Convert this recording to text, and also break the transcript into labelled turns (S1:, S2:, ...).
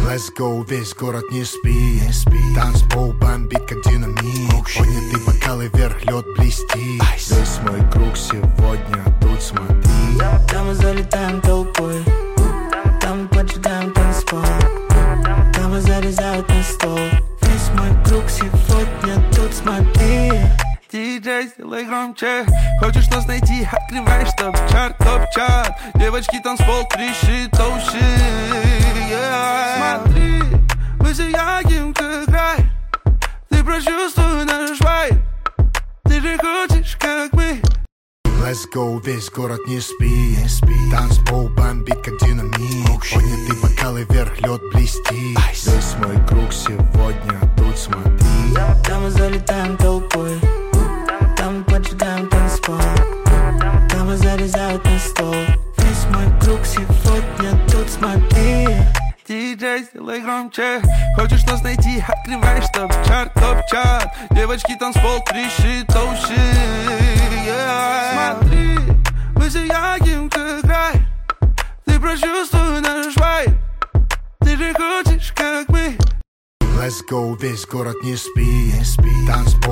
S1: Let's go, весь город не спи. Танцпол бомбит, как динамит. Поднятый бокалы вверх, лед блестит. Весь мой круг сегодня тут, смотри.
S2: Там мы залетаем толпой, там мы поджигаем танцпол, там мы зарезают на стол. Весь мой круг сегодня тут, смотри.
S3: Диджей, сделай громче. Хочешь нас найти, открываешь топ-чарт. Девочки, танцпол трещит, oh shit, yeah. Смотри, мы сияем, как рай. Ты прочувствуй наш вайб. Ты же хочешь, как мы.
S1: Let's go, весь город не спи. Танцпол бомбит, как динамит. Поднятый бокалы вверх, лед блестит. Весь мой круг сегодня тут, смотри.
S2: Там мы залетаем толпой, там мы поджигаем танцпол, там мы зарезают на стол. Весь мой круг сегодня тут, смотри.
S3: Диджей, сделай громче. Хочешь нас найти, открываешь топ-чарт. Девочки, танцпол трещит, oh shit, yeah. Смотри, мы сияем, как рай. Ты прочувствуй наш вайб. Ты же хочешь, как мы.
S1: Let's go, весь город не спи. Танцпол